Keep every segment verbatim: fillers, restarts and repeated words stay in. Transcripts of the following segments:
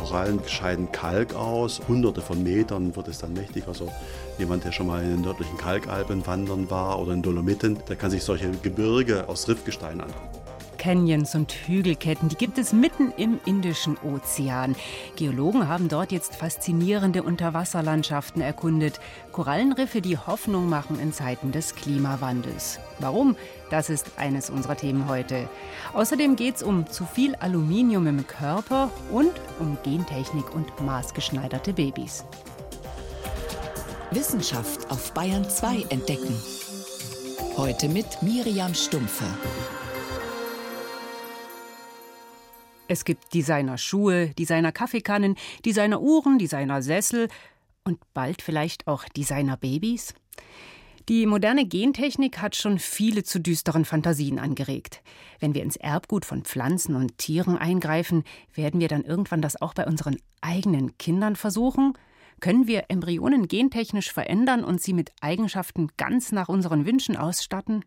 Korallen scheiden Kalk aus. Hunderte von Metern wird es dann mächtig. Also jemand, der schon mal in den nördlichen Kalkalpen wandern war oder in Dolomiten, der kann sich solche Gebirge aus Riffgestein angucken. Canyons und Hügelketten, die gibt es mitten im Indischen Ozean. Geologen haben dort jetzt faszinierende Unterwasserlandschaften erkundet. Korallenriffe, die Hoffnung machen in Zeiten des Klimawandels. Warum? Das ist eines unserer Themen heute. Außerdem geht es um zu viel Aluminium im Körper und um Gentechnik und maßgeschneiderte Babys. Wissenschaft auf Bayern zwei entdecken. Heute mit Miriam Stumpfe. Es gibt Designer-Schuhe, Designer-Kaffeekannen, Designer-Uhren, Designer-Sessel und bald vielleicht auch Designer-Babys. Die moderne Gentechnik hat schon viele zu düsteren Fantasien angeregt. Wenn wir ins Erbgut von Pflanzen und Tieren eingreifen, werden wir dann irgendwann das auch bei unseren eigenen Kindern versuchen? Können wir Embryonen gentechnisch verändern und sie mit Eigenschaften ganz nach unseren Wünschen ausstatten?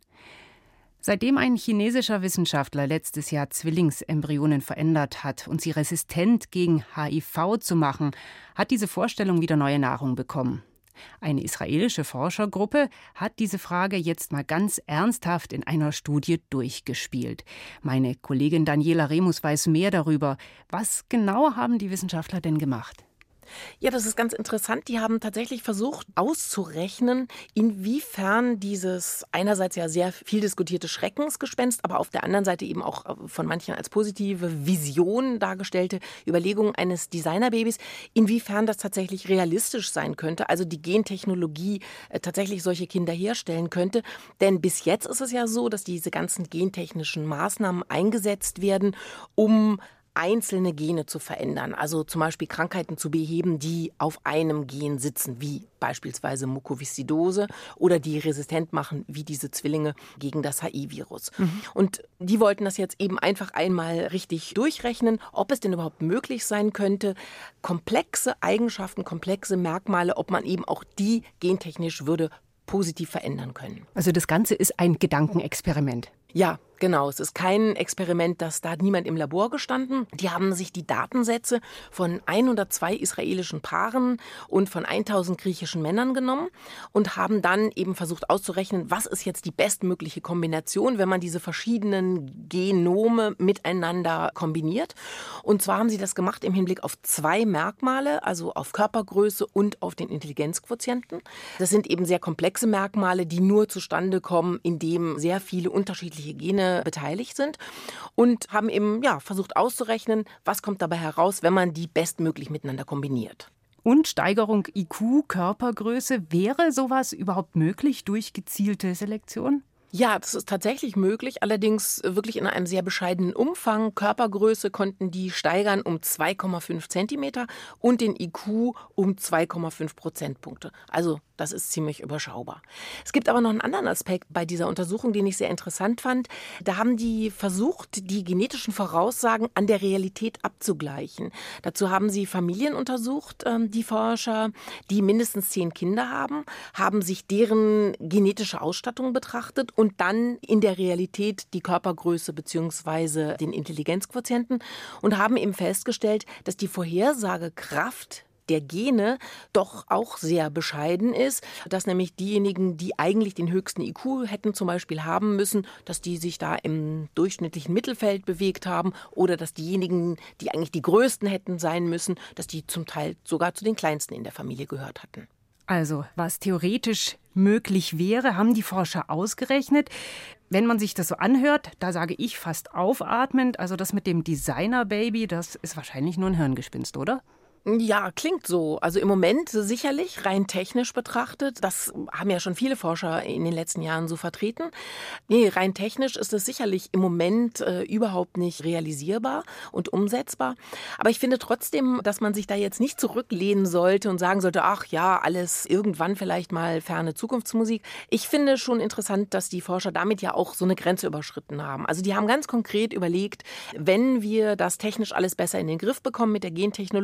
Seitdem ein chinesischer Wissenschaftler letztes Jahr Zwillingsembryonen verändert hat und sie resistent gegen H I V zu machen, hat diese Vorstellung wieder neue Nahrung bekommen. Eine israelische Forschergruppe hat diese Frage jetzt mal ganz ernsthaft in einer Studie durchgespielt. Meine Kollegin Daniela Remus weiß mehr darüber. Was genau haben die Wissenschaftler denn gemacht? Ja, das ist ganz interessant. Die haben tatsächlich versucht auszurechnen, inwiefern dieses einerseits ja sehr viel diskutierte Schreckensgespenst, aber auf der anderen Seite eben auch von manchen als positive Vision dargestellte Überlegung eines Designerbabys, inwiefern das tatsächlich realistisch sein könnte, also die Gentechnologie äh, tatsächlich solche Kinder herstellen könnte. Denn bis jetzt ist es ja so, dass diese ganzen gentechnischen Maßnahmen eingesetzt werden, um einzelne Gene zu verändern, also zum Beispiel Krankheiten zu beheben, die auf einem Gen sitzen, wie beispielsweise Mukoviszidose oder die resistent machen, wie diese Zwillinge gegen das H I V-Virus. Mhm. Und die wollten das jetzt eben einfach einmal richtig durchrechnen, ob es denn überhaupt möglich sein könnte, komplexe Eigenschaften, komplexe Merkmale, ob man eben auch die gentechnisch würde positiv verändern können. Also das Ganze ist ein Gedankenexperiment. Ja, genau. Es ist kein Experiment, das da hat niemand im Labor gestanden. Die haben sich die Datensätze von hundertzwei israelischen Paaren und von tausend griechischen Männern genommen und haben dann eben versucht auszurechnen, was ist jetzt die bestmögliche Kombination, wenn man diese verschiedenen Genome miteinander kombiniert. Und zwar haben sie das gemacht im Hinblick auf zwei Merkmale, also auf Körpergröße und auf den Intelligenzquotienten. Das sind eben sehr komplexe Merkmale, die nur zustande kommen, indem sehr viele unterschiedliche Gene beteiligt sind und haben eben ja, versucht auszurechnen, was kommt dabei heraus, wenn man die bestmöglich miteinander kombiniert. Und Steigerung I Q, Körpergröße, wäre sowas überhaupt möglich durch gezielte Selektion? Ja, das ist tatsächlich möglich, allerdings wirklich in einem sehr bescheidenen Umfang. Körpergröße konnten die steigern um zwei Komma fünf Zentimeter und den I Q um zwei Komma fünf Prozentpunkte. Also das ist ziemlich überschaubar. Es gibt aber noch einen anderen Aspekt bei dieser Untersuchung, den ich sehr interessant fand. Da haben die versucht, die genetischen Voraussagen an der Realität abzugleichen. Dazu haben sie Familien untersucht, die Forscher, die mindestens zehn Kinder haben, haben sich deren genetische Ausstattung betrachtet und dann in der Realität die Körpergröße bzw. den Intelligenzquotienten und haben eben festgestellt, dass die Vorhersagekraft der Gene doch auch sehr bescheiden ist, dass nämlich diejenigen, die eigentlich den höchsten I Q hätten zum Beispiel haben müssen, dass die sich da im durchschnittlichen Mittelfeld bewegt haben oder dass diejenigen, die eigentlich die größten hätten sein müssen, dass die zum Teil sogar zu den kleinsten in der Familie gehört hatten. Also, was theoretisch möglich wäre, haben die Forscher ausgerechnet. Wenn man sich das so anhört, da sage ich fast aufatmend, also das mit dem Designer-Baby, das ist wahrscheinlich nur ein Hirngespinst, oder? Ja, klingt so. Also im Moment sicherlich, rein technisch betrachtet. Das haben ja schon viele Forscher in den letzten Jahren so vertreten. Nee, rein technisch ist es sicherlich im Moment äh, überhaupt nicht realisierbar und umsetzbar. Aber ich finde trotzdem, dass man sich da jetzt nicht zurücklehnen sollte und sagen sollte, ach ja, alles irgendwann vielleicht mal ferne Zukunftsmusik. Ich finde schon interessant, dass die Forscher damit ja auch so eine Grenze überschritten haben. Also die haben ganz konkret überlegt, wenn wir das technisch alles besser in den Griff bekommen mit der Gentechnologie,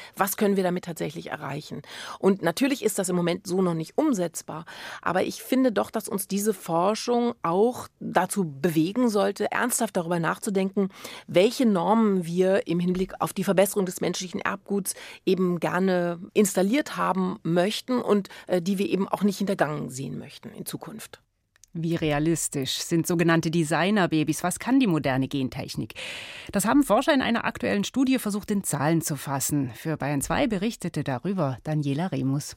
Was können wir damit tatsächlich erreichen? Und natürlich ist das im Moment so noch nicht umsetzbar. Aber ich finde doch, dass uns diese Forschung auch dazu bewegen sollte, ernsthaft darüber nachzudenken, welche Normen wir im Hinblick auf die Verbesserung des menschlichen Erbguts eben gerne installiert haben möchten und äh, die wir eben auch nicht hintergangen sehen möchten in Zukunft. Wie realistisch sind sogenannte Designerbabys? Was kann die moderne Gentechnik? Das haben Forscher in einer aktuellen Studie versucht, in Zahlen zu fassen. Für Bayern zwei berichtete darüber Daniela Remus.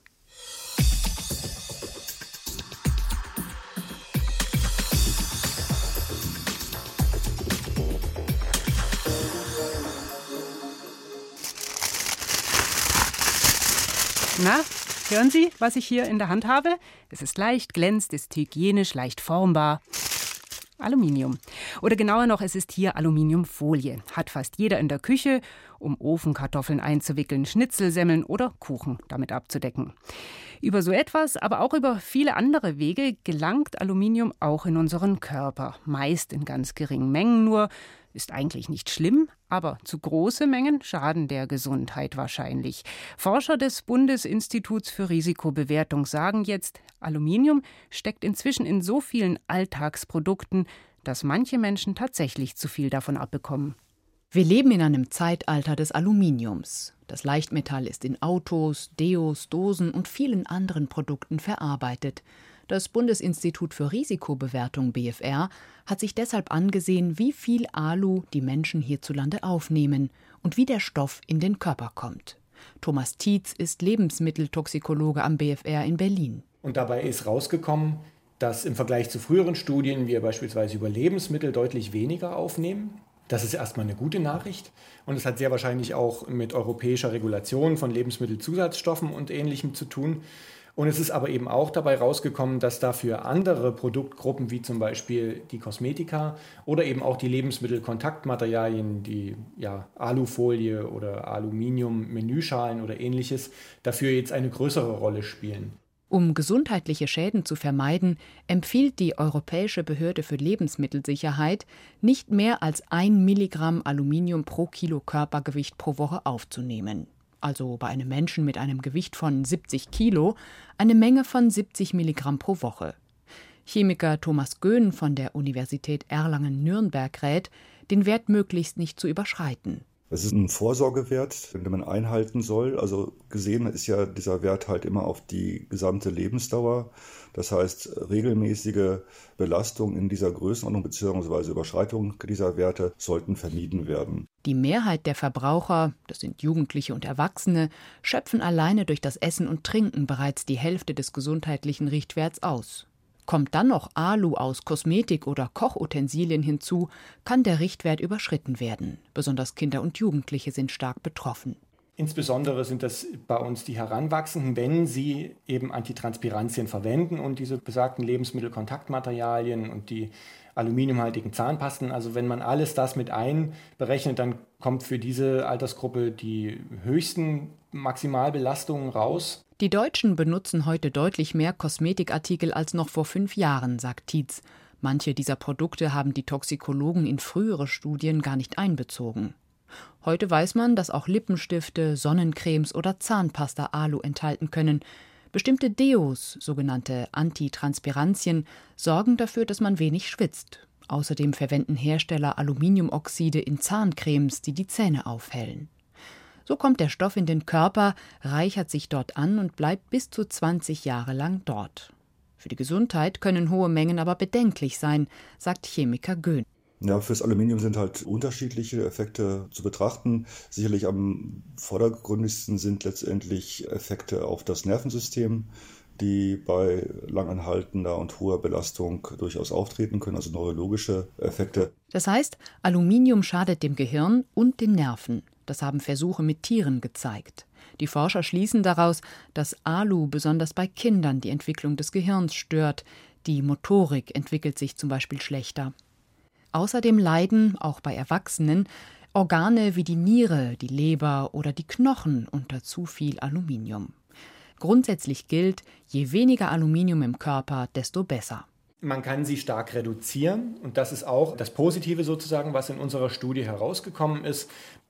Na, hören Sie, was ich hier in der Hand habe? Es ist leicht, glänzt, ist hygienisch, leicht formbar. Aluminium. Oder genauer noch, es ist hier Aluminiumfolie. Hat fast jeder in der Küche, um Ofenkartoffeln einzuwickeln, Schnitzelsemmeln oder Kuchen damit abzudecken. Über so etwas, aber auch über viele andere Wege gelangt Aluminium auch in unseren Körper. Meist in ganz geringen Mengen nur. Ist eigentlich nicht schlimm, aber zu große Mengen schaden der Gesundheit wahrscheinlich. Forscher des Bundesinstituts für Risikobewertung sagen jetzt, Aluminium steckt inzwischen in so vielen Alltagsprodukten, dass manche Menschen tatsächlich zu viel davon abbekommen. Wir leben in einem Zeitalter des Aluminiums. Das Leichtmetall ist in Autos, Deos, Dosen und vielen anderen Produkten verarbeitet. Das Bundesinstitut für Risikobewertung B F R hat sich deshalb angesehen, wie viel Alu die Menschen hierzulande aufnehmen und wie der Stoff in den Körper kommt. Thomas Tietz ist Lebensmitteltoxikologe am B F R in Berlin. Und dabei ist rausgekommen, dass im Vergleich zu früheren Studien wir beispielsweise über Lebensmittel deutlich weniger aufnehmen. Das ist erstmal eine gute Nachricht und es hat sehr wahrscheinlich auch mit europäischer Regulation von Lebensmittelzusatzstoffen und Ähnlichem zu tun. Und es ist aber eben auch dabei rausgekommen, dass dafür andere Produktgruppen wie zum Beispiel die Kosmetika oder eben auch die Lebensmittelkontaktmaterialien, die ja, Alufolie oder Aluminium-Menüschalen oder Ähnliches, dafür jetzt eine größere Rolle spielen. Um gesundheitliche Schäden zu vermeiden, empfiehlt die Europäische Behörde für Lebensmittelsicherheit, nicht mehr als ein Milligramm Aluminium pro Kilo Körpergewicht pro Woche aufzunehmen. Also bei einem Menschen mit einem Gewicht von siebzig Kilo, eine Menge von siebzig Milligramm pro Woche. Chemiker Thomas Göhn von der Universität Erlangen-Nürnberg rät, den Wert möglichst nicht zu überschreiten. Es ist ein Vorsorgewert, den man einhalten soll. Also gesehen ist ja dieser Wert halt immer auf die gesamte Lebensdauer. Das heißt, regelmäßige Belastung in dieser Größenordnung bzw. Überschreitung dieser Werte sollten vermieden werden. Die Mehrheit der Verbraucher, das sind Jugendliche und Erwachsene, schöpfen alleine durch das Essen und Trinken bereits die Hälfte des gesundheitlichen Richtwerts aus. Kommt dann noch Alu aus Kosmetik oder Kochutensilien hinzu, kann der Richtwert überschritten werden. Besonders Kinder und Jugendliche sind stark betroffen. Insbesondere sind das bei uns die Heranwachsenden, wenn sie eben Antitranspirantien verwenden und diese besagten Lebensmittelkontaktmaterialien und die aluminiumhaltigen Zahnpasten. Also wenn man alles das mit einberechnet, dann kommt für diese Altersgruppe die höchsten Maximalbelastungen raus. Die Deutschen benutzen heute deutlich mehr Kosmetikartikel als noch vor fünf Jahren, sagt Tietz. Manche dieser Produkte haben die Toxikologen in frühere Studien gar nicht einbezogen. Heute weiß man, dass auch Lippenstifte, Sonnencremes oder Zahnpasta Alu enthalten können. Bestimmte Deos, sogenannte Antitranspirantien, sorgen dafür, dass man wenig schwitzt. Außerdem verwenden Hersteller Aluminiumoxide in Zahncremes, die die Zähne aufhellen. So kommt der Stoff in den Körper, reichert sich dort an und bleibt bis zu zwanzig Jahre lang dort. Für die Gesundheit können hohe Mengen aber bedenklich sein, sagt Chemiker Göhn. Ja, fürs Aluminium sind halt unterschiedliche Effekte zu betrachten. Sicherlich am vordergründigsten sind letztendlich Effekte auf das Nervensystem, die bei langanhaltender und hoher Belastung durchaus auftreten können, also neurologische Effekte. Das heißt, Aluminium schadet dem Gehirn und den Nerven. Das haben Versuche mit Tieren gezeigt. Die Forscher schließen daraus, dass Alu besonders bei Kindern die Entwicklung des Gehirns stört. Die Motorik entwickelt sich zum Beispiel schlechter. Außerdem leiden, auch bei Erwachsenen, Organe wie die Niere, die Leber oder die Knochen unter zu viel Aluminium. Grundsätzlich gilt, je weniger Aluminium im Körper, desto besser. Man kann sie stark reduzieren und das ist auch das Positive sozusagen, was in unserer Studie herausgekommen ist.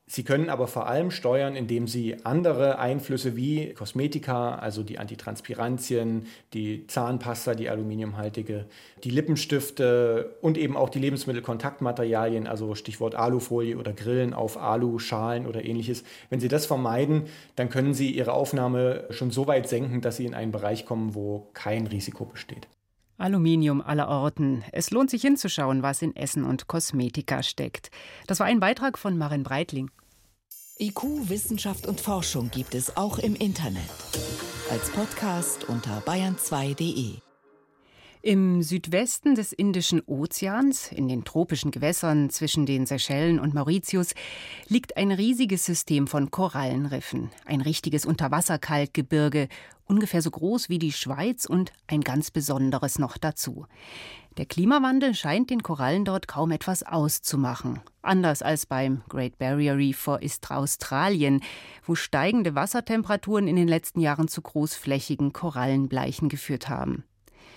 Sie können aber vor allem steuern, indem Sie andere Einflüsse wie Kosmetika, also die Antitranspirantien, die Zahnpasta, die aluminiumhaltige, die Lippenstifte und eben auch die Lebensmittelkontaktmaterialien, also Stichwort Alufolie oder Grillen auf Aluschalen oder ähnliches. Wenn Sie das vermeiden, dann können Sie Ihre Aufnahme schon so weit senken, dass Sie in einen Bereich kommen, wo kein Risiko besteht. Aluminium aller Orten. Es lohnt sich hinzuschauen, was in Essen und Kosmetika steckt. Das war ein Beitrag von Maren Breitling. I Q, Wissenschaft und Forschung gibt es auch im Internet. Als Podcast unter bayern zwei punkt de. Im Südwesten des Indischen Ozeans, in den tropischen Gewässern zwischen den Seychellen und Mauritius, liegt ein riesiges System von Korallenriffen. Ein richtiges Unterwasserkalkgebirge, ungefähr so groß wie die Schweiz und ein ganz besonderes noch dazu. Der Klimawandel scheint den Korallen dort kaum etwas auszumachen. Anders als beim Great Barrier Reef vor Australien, wo steigende Wassertemperaturen in den letzten Jahren zu großflächigen Korallenbleichen geführt haben.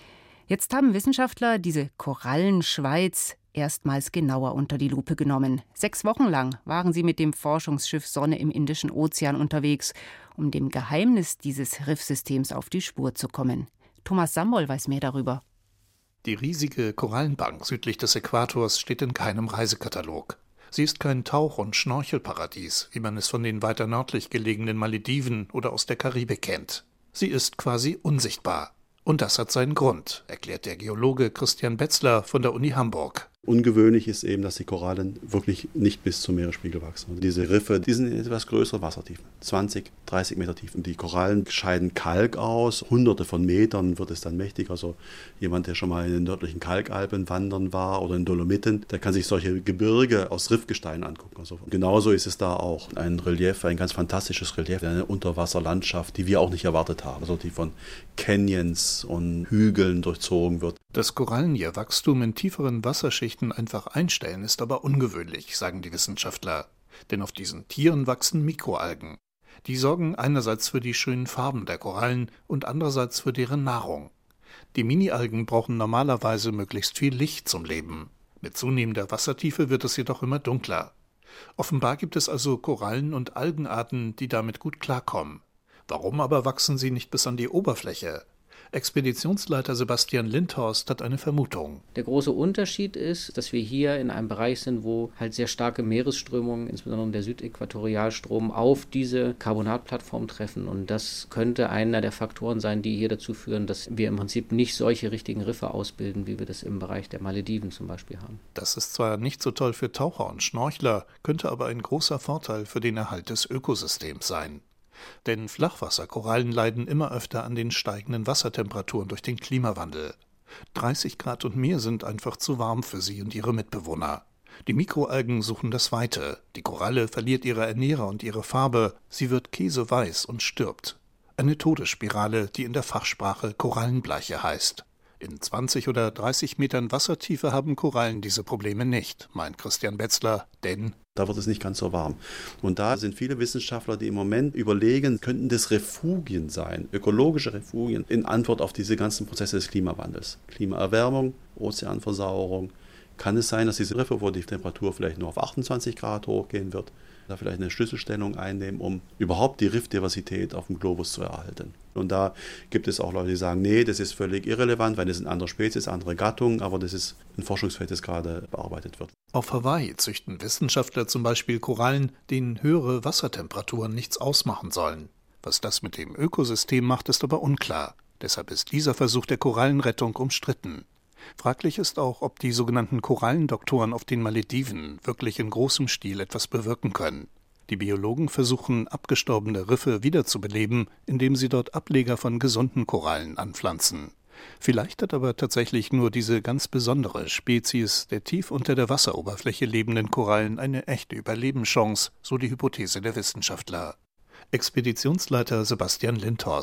Jetzt haben Wissenschaftler diese Korallenschweiz erstmals genauer unter die Lupe genommen. Sechs Wochen lang waren sie mit dem Forschungsschiff Sonne im Indischen Ozean unterwegs, um dem Geheimnis dieses Riffsystems auf die Spur zu kommen. Thomas Sambol weiß mehr darüber. Die riesige Korallenbank südlich des Äquators steht in keinem Reisekatalog. Sie ist kein Tauch- und Schnorchelparadies, wie man es von den weiter nördlich gelegenen Malediven oder aus der Karibik kennt. Sie ist quasi unsichtbar. Und das hat seinen Grund, erklärt der Geologe Christian Betzler von der Uni Hamburg. Ungewöhnlich ist eben, dass die Korallen wirklich nicht bis zum Meeresspiegel wachsen. Und diese Riffe, die sind in etwas größere Wassertiefen, zwanzig, dreißig Meter tief. Und die Korallen scheiden Kalk aus, hunderte von Metern wird es dann mächtig. Also jemand, der schon mal in den nördlichen Kalkalpen wandern war oder in Dolomiten, der kann sich solche Gebirge aus Riffgestein angucken. Also genauso ist es da auch ein Relief, ein ganz fantastisches Relief, eine Unterwasserlandschaft, die wir auch nicht erwartet haben. Also die von Canyons und Hügeln durchzogen wird. Das Korallenwachstum in tieferen Wasserschichten einfach einstellen, ist aber ungewöhnlich, sagen die Wissenschaftler. Denn auf diesen Tieren wachsen Mikroalgen. Die sorgen einerseits für die schönen Farben der Korallen und andererseits für deren Nahrung. Die Mini-Algen brauchen normalerweise möglichst viel Licht zum Leben. Mit zunehmender Wassertiefe wird es jedoch immer dunkler. Offenbar gibt es also Korallen- und Algenarten, die damit gut klarkommen. Warum aber wachsen sie nicht bis an die Oberfläche? Expeditionsleiter Sebastian Lindhorst hat eine Vermutung. Der große Unterschied ist, dass wir hier in einem Bereich sind, wo halt sehr starke Meeresströmungen, insbesondere der Südäquatorialstrom, auf diese Carbonatplattform treffen. Und das könnte einer der Faktoren sein, die hier dazu führen, dass wir im Prinzip nicht solche richtigen Riffe ausbilden, wie wir das im Bereich der Malediven zum Beispiel haben. Das ist zwar nicht so toll für Taucher und Schnorchler, könnte aber ein großer Vorteil für den Erhalt des Ökosystems sein. Denn Flachwasserkorallen leiden immer öfter an den steigenden Wassertemperaturen durch den Klimawandel. dreißig Grad und mehr sind einfach zu warm für sie und ihre Mitbewohner. Die Mikroalgen suchen das Weite. Die Koralle verliert ihre Ernährer und ihre Farbe. Sie wird käseweiß und stirbt. Eine Todesspirale, die in der Fachsprache Korallenbleiche heißt. In zwanzig oder dreißig Metern Wassertiefe haben Korallen diese Probleme nicht, meint Christian Betzler, denn da wird es nicht ganz so warm. Und da sind viele Wissenschaftler, die im Moment überlegen, könnten das Refugien sein, ökologische Refugien, in Antwort auf diese ganzen Prozesse des Klimawandels. Klimaerwärmung, Ozeanversauerung. Kann es sein, dass diese Riffe, wo die Temperatur vielleicht nur auf achtundzwanzig Grad hochgehen wird, da vielleicht eine Schlüsselstellung einnehmen, um überhaupt die Riffdiversität auf dem Globus zu erhalten. Und da gibt es auch Leute, die sagen, nee, das ist völlig irrelevant, weil das sind andere Spezies, andere Gattungen, aber das ist ein Forschungsfeld, das gerade bearbeitet wird. Auf Hawaii züchten Wissenschaftler zum Beispiel Korallen, denen höhere Wassertemperaturen nichts ausmachen sollen. Was das mit dem Ökosystem macht, ist aber unklar. Deshalb ist dieser Versuch der Korallenrettung umstritten. Fraglich ist auch, ob die sogenannten Korallendoktoren auf den Malediven wirklich in großem Stil etwas bewirken können. Die Biologen versuchen, abgestorbene Riffe wiederzubeleben, indem sie dort Ableger von gesunden Korallen anpflanzen. Vielleicht hat aber tatsächlich nur diese ganz besondere Spezies der tief unter der Wasseroberfläche lebenden Korallen eine echte Überlebenschance, so die Hypothese der Wissenschaftler. Expeditionsleiter Sebastian Lindhorst.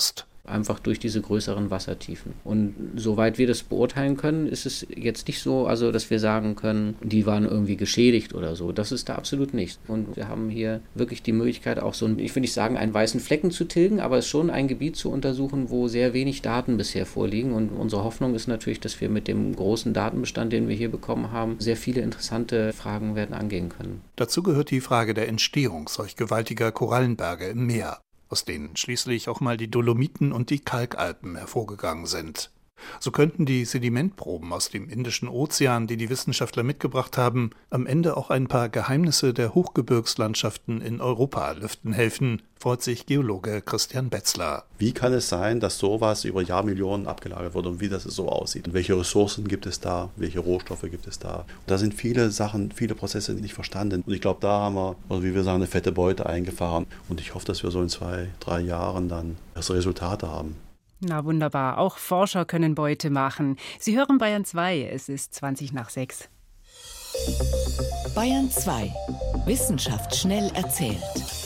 einfach durch diese größeren Wassertiefen. Und soweit wir das beurteilen können, ist es jetzt nicht so, also dass wir sagen können, die waren irgendwie geschädigt oder so. Das ist da absolut nicht. Und wir haben hier wirklich die Möglichkeit, auch so, ein, ich will nicht sagen, einen weißen Flecken zu tilgen, aber es ist schon ein Gebiet zu untersuchen, wo sehr wenig Daten bisher vorliegen. Und unsere Hoffnung ist natürlich, dass wir mit dem großen Datenbestand, den wir hier bekommen haben, sehr viele interessante Fragen werden angehen können. Dazu gehört die Frage der Entstehung solch gewaltiger Korallenberge im Meer, aus denen schließlich auch mal die Dolomiten und die Kalkalpen hervorgegangen sind. So könnten die Sedimentproben aus dem Indischen Ozean, die die Wissenschaftler mitgebracht haben, am Ende auch ein paar Geheimnisse der Hochgebirgslandschaften in Europa lüften helfen, freut sich Geologe Christian Betzler. Wie kann es sein, dass sowas über Jahrmillionen abgelagert wird und wie das so aussieht? Und welche Ressourcen gibt es da? Welche Rohstoffe gibt es da? Und da sind viele Sachen, viele Prozesse nicht verstanden. Und ich glaube, da haben wir, oder wie wir sagen, eine fette Beute eingefahren. Und ich hoffe, dass wir so in zwei, drei Jahren dann das Resultate haben. Na wunderbar, auch Forscher können Beute machen. Sie hören Bayern zwei, es ist zwanzig nach sechs. Bayern zwei. Wissenschaft schnell erzählt.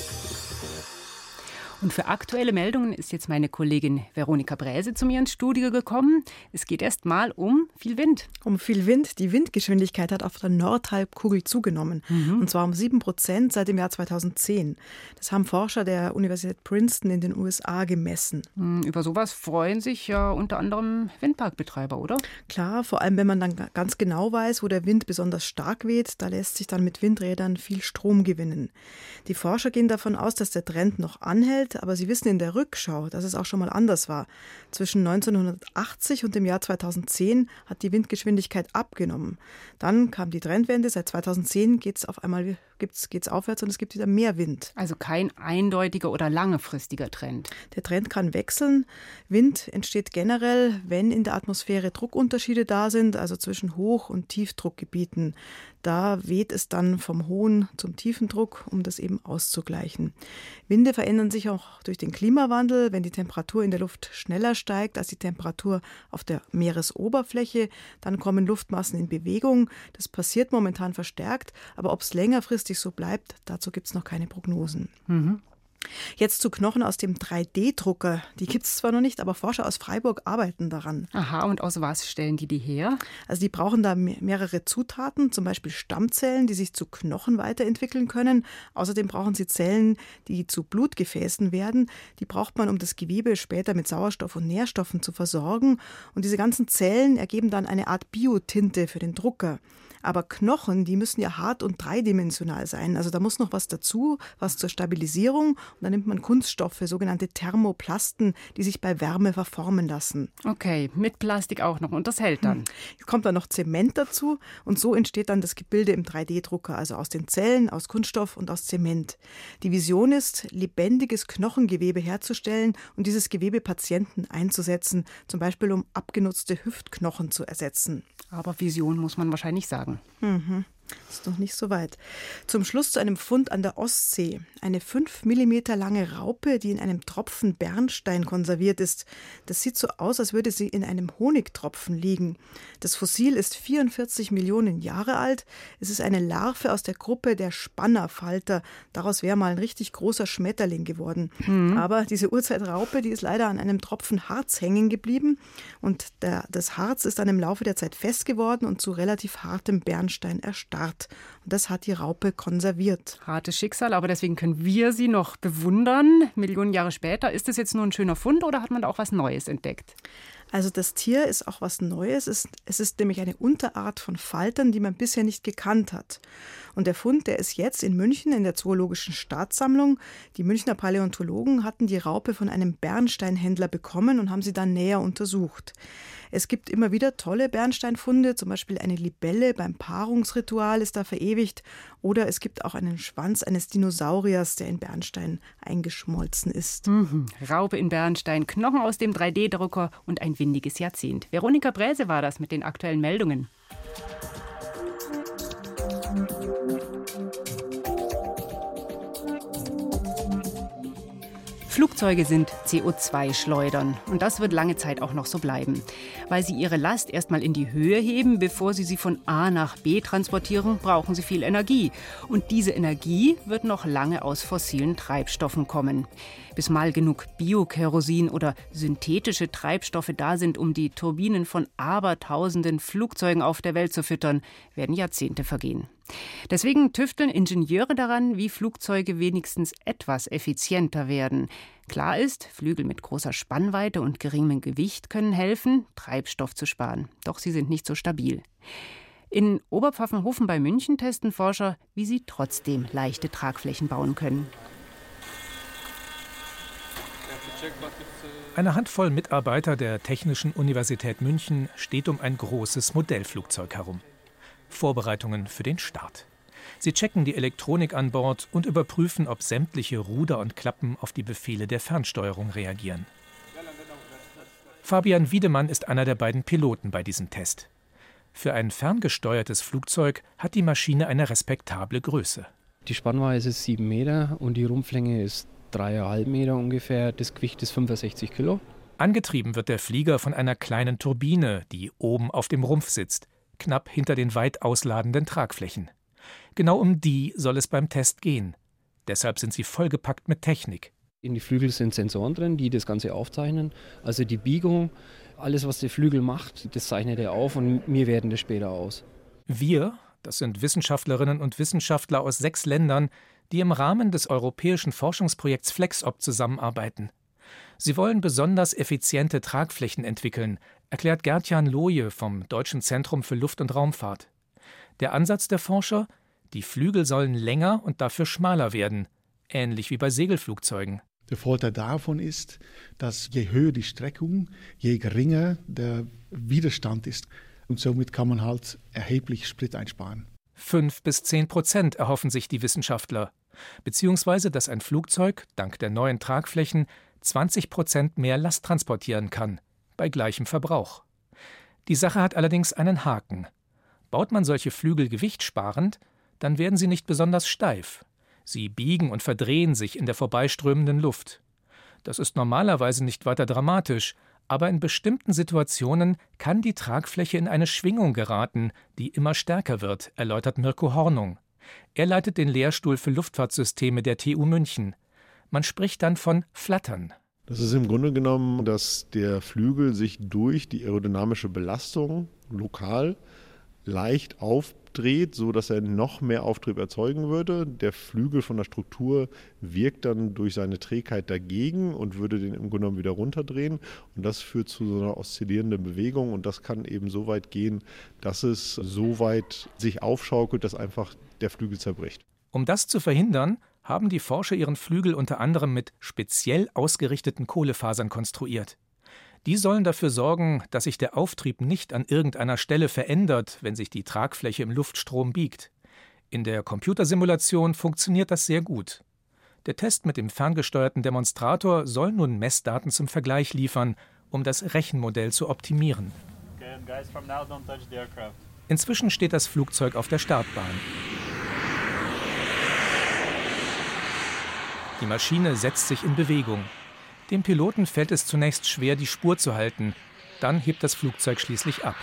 Und für aktuelle Meldungen ist jetzt meine Kollegin Veronika Bräse zu mir ins Studio gekommen. Es geht erst mal um viel Wind. Um viel Wind. Die Windgeschwindigkeit hat auf der Nordhalbkugel zugenommen. Mhm. Und zwar um sieben Prozent seit dem Jahr zweitausendzehn. Das haben Forscher der Universität Princeton in den U S A gemessen. Über sowas freuen sich ja unter anderem Windparkbetreiber, oder? Klar, vor allem wenn man dann ganz genau weiß, wo der Wind besonders stark weht, da lässt sich dann mit Windrädern viel Strom gewinnen. Die Forscher gehen davon aus, dass der Trend noch anhält, aber sie wissen in der Rückschau, dass es auch schon mal anders war. Zwischen neunzehnhundertachtzig und dem Jahr zweitausendzehn hat die Windgeschwindigkeit abgenommen. Dann kam die Trendwende, seit zweitausendzehn geht es auf einmal geht's, geht's aufwärts und es gibt wieder mehr Wind. Also kein eindeutiger oder langfristiger Trend. Der Trend kann wechseln. Wind entsteht generell, wenn in der Atmosphäre Druckunterschiede da sind, also zwischen Hoch- und Tiefdruckgebieten. Da weht es dann vom hohen zum tiefen Druck, um das eben auszugleichen. Winde verändern sich auch durch den Klimawandel. Wenn die Temperatur in der Luft schneller steigt als die Temperatur auf der Meeresoberfläche, dann kommen Luftmassen in Bewegung. Das passiert momentan verstärkt, aber ob es längerfristig so bleibt, dazu gibt es noch keine Prognosen. Mhm. Jetzt zu Knochen aus dem drei D Drucker. Die gibt es zwar noch nicht, aber Forscher aus Freiburg arbeiten daran. Aha, und aus was stellen die die her? Also die brauchen da mehrere Zutaten, zum Beispiel Stammzellen, die sich zu Knochen weiterentwickeln können. Außerdem brauchen sie Zellen, die zu Blutgefäßen werden. Die braucht man, um das Gewebe später mit Sauerstoff und Nährstoffen zu versorgen. Und diese ganzen Zellen ergeben dann eine Art Biotinte für den Drucker. Aber Knochen, die müssen ja hart und dreidimensional sein. Also da muss noch was dazu, was zur Stabilisierung. Und dann nimmt man Kunststoffe, sogenannte Thermoplasten, die sich bei Wärme verformen lassen. Okay, mit Plastik auch noch. Und das hält dann? Es kommt dann noch Zement dazu. Und so entsteht dann das Gebilde im drei D Drucker. Also aus den Zellen, aus Kunststoff und aus Zement. Die Vision ist, lebendiges Knochengewebe herzustellen und dieses Gewebe Patienten einzusetzen. Zum Beispiel, um abgenutzte Hüftknochen zu ersetzen. Aber Vision muss man wahrscheinlich sagen. Mhm. Ist noch nicht so weit. Zum Schluss zu einem Fund an der Ostsee. Eine fünf Millimeter lange Raupe, die in einem Tropfen Bernstein konserviert ist. Das sieht so aus, als würde sie in einem Honigtropfen liegen. Das Fossil ist vierundvierzig Millionen Jahre alt. Es ist eine Larve aus der Gruppe der Spannerfalter. Daraus wäre mal ein richtig großer Schmetterling geworden. Mhm. Aber diese Urzeitraupe, die ist leider an einem Tropfen Harz hängen geblieben. Und der, das Harz ist dann im Laufe der Zeit fest geworden und zu relativ hartem Bernstein erstarrt. Und das hat die Raupe konserviert. Hartes Schicksal, aber deswegen können wir sie noch bewundern. Millionen Jahre später. Ist das jetzt nur ein schöner Fund oder hat man da auch was Neues entdeckt? Also das Tier ist auch was Neues. Es ist, es ist nämlich eine Unterart von Faltern, die man bisher nicht gekannt hat. Und der Fund, der ist jetzt in München in der Zoologischen Staatssammlung. Die Münchner Paläontologen hatten die Raupe von einem Bernsteinhändler bekommen und haben sie dann näher untersucht. Es gibt immer wieder tolle Bernsteinfunde, zum Beispiel eine Libelle beim Paarungsritual ist da verewigt. Oder es gibt auch einen Schwanz eines Dinosauriers, der in Bernstein eingeschmolzen ist. Mhm. Raupe in Bernstein, Knochen aus dem drei D Drucker und ein windiges Jahrzehnt. Veronika Bräse war das mit den aktuellen Meldungen. Flugzeuge sind C O zwei Schleudern und das wird lange Zeit auch noch so bleiben. Weil sie ihre Last erstmal in die Höhe heben, bevor sie sie von A nach B transportieren, brauchen sie viel Energie. Und diese Energie wird noch lange aus fossilen Treibstoffen kommen. Bis mal genug Biokerosin oder synthetische Treibstoffe da sind, um die Turbinen von abertausenden Flugzeugen auf der Welt zu füttern, werden Jahrzehnte vergehen. Deswegen tüfteln Ingenieure daran, wie Flugzeuge wenigstens etwas effizienter werden. Klar ist, Flügel mit großer Spannweite und geringem Gewicht können helfen, Treibstoff zu sparen. Doch sie sind nicht so stabil. In Oberpfaffenhofen bei München testen Forscher, wie sie trotzdem leichte Tragflächen bauen können. Eine Handvoll Mitarbeiter der Technischen Universität München steht um ein großes Modellflugzeug herum. Vorbereitungen für den Start. Sie checken die Elektronik an Bord und überprüfen, ob sämtliche Ruder und Klappen auf die Befehle der Fernsteuerung reagieren. Fabian Wiedemann ist einer der beiden Piloten bei diesem Test. Für ein ferngesteuertes Flugzeug hat die Maschine eine respektable Größe. Die Spannweite ist sieben Meter und die Rumpflänge ist drei Komma fünf Meter ungefähr. Das Gewicht ist fünfundsechzig Kilo. Angetrieben wird der Flieger von einer kleinen Turbine, die oben auf dem Rumpf sitzt, knapp hinter den weit ausladenden Tragflächen. Genau um die soll es beim Test gehen. Deshalb sind sie vollgepackt mit Technik. In die Flügel sind Sensoren drin, die das Ganze aufzeichnen. Also die Biegung, alles was der Flügel macht, das zeichnet er auf und wir werten das später aus. Wir, das sind Wissenschaftlerinnen und Wissenschaftler aus sechs Ländern, die im Rahmen des europäischen Forschungsprojekts FlexOp zusammenarbeiten. Sie wollen besonders effiziente Tragflächen entwickeln, erklärt Gert-Jan Loje vom Deutschen Zentrum für Luft- und Raumfahrt. Der Ansatz der Forscher? Die Flügel sollen länger und dafür schmaler werden, ähnlich wie bei Segelflugzeugen. Der Vorteil davon ist, dass je höher die Streckung, je geringer der Widerstand ist. Und somit kann man halt erheblich Sprit einsparen. Fünf bis zehn Prozent erhoffen sich die Wissenschaftler. Beziehungsweise, dass ein Flugzeug, dank der neuen Tragflächen, zwanzig Prozent mehr Last transportieren kann, bei gleichem Verbrauch. Die Sache hat allerdings einen Haken. Baut man solche Flügel gewichtsparend, dann werden sie nicht besonders steif. Sie biegen und verdrehen sich in der vorbeiströmenden Luft. Das ist normalerweise nicht weiter dramatisch, aber in bestimmten Situationen kann die Tragfläche in eine Schwingung geraten, die immer stärker wird, erläutert Mirko Hornung. Er leitet den Lehrstuhl für Luftfahrtsysteme der T U München. Man spricht dann von Flattern. Das ist im Grunde genommen, dass der Flügel sich durch die aerodynamische Belastung lokal leicht aufdreht, sodass er noch mehr Auftrieb erzeugen würde. Der Flügel von der Struktur wirkt dann durch seine Trägheit dagegen und würde den im Grunde genommen wieder runterdrehen. Und das führt zu so einer oszillierenden Bewegung und das kann eben so weit gehen, dass es so weit sich aufschaukelt, dass einfach der Flügel zerbricht. Um das zu verhindern, haben die Forscher ihren Flügel unter anderem mit speziell ausgerichteten Kohlefasern konstruiert. Die sollen dafür sorgen, dass sich der Auftrieb nicht an irgendeiner Stelle verändert, wenn sich die Tragfläche im Luftstrom biegt. In der Computersimulation funktioniert das sehr gut. Der Test mit dem ferngesteuerten Demonstrator soll nun Messdaten zum Vergleich liefern, um das Rechenmodell zu optimieren. Inzwischen steht das Flugzeug auf der Startbahn. Die Maschine setzt sich in Bewegung. Dem Piloten fällt es zunächst schwer, die Spur zu halten. Dann hebt das Flugzeug schließlich ab.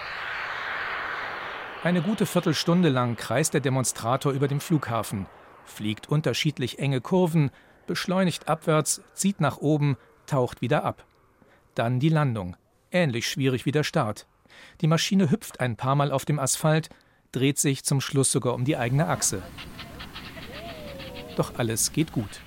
Eine gute Viertelstunde lang kreist der Demonstrator über dem Flughafen, fliegt unterschiedlich enge Kurven, beschleunigt abwärts, zieht nach oben, taucht wieder ab. Dann die Landung. Ähnlich schwierig wie der Start. Die Maschine hüpft ein paar Mal auf dem Asphalt, dreht sich zum Schluss sogar um die eigene Achse. Doch alles geht gut.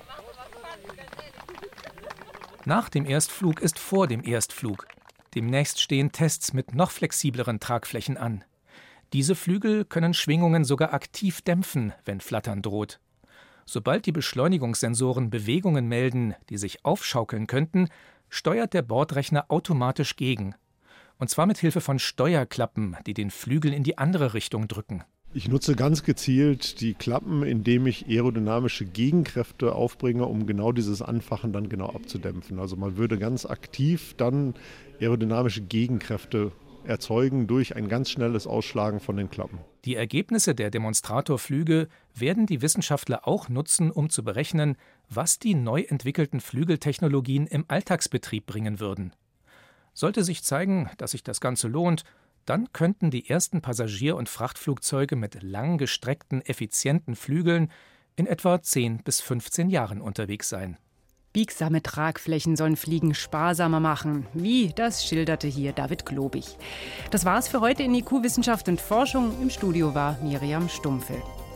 Nach dem Erstflug ist vor dem Erstflug. Demnächst stehen Tests mit noch flexibleren Tragflächen an. Diese Flügel können Schwingungen sogar aktiv dämpfen, wenn Flattern droht. Sobald die Beschleunigungssensoren Bewegungen melden, die sich aufschaukeln könnten, steuert der Bordrechner automatisch gegen. Und zwar mit Hilfe von Steuerklappen, die den Flügel in die andere Richtung drücken. Ich nutze ganz gezielt die Klappen, indem ich aerodynamische Gegenkräfte aufbringe, um genau dieses Anfachen dann genau abzudämpfen. Also man würde ganz aktiv dann aerodynamische Gegenkräfte erzeugen durch ein ganz schnelles Ausschlagen von den Klappen. Die Ergebnisse der Demonstratorflüge werden die Wissenschaftler auch nutzen, um zu berechnen, was die neu entwickelten Flügeltechnologien im Alltagsbetrieb bringen würden. Sollte sich zeigen, dass sich das Ganze lohnt, dann könnten die ersten Passagier- und Frachtflugzeuge mit langgestreckten, effizienten Flügeln in etwa zehn bis fünfzehn Jahren unterwegs sein. Biegsame Tragflächen sollen Fliegen sparsamer machen. Wie, das schilderte hier David Globig. Das war's für heute in I Q Wissenschaft und Forschung. Im Studio war Miriam Stumpfe.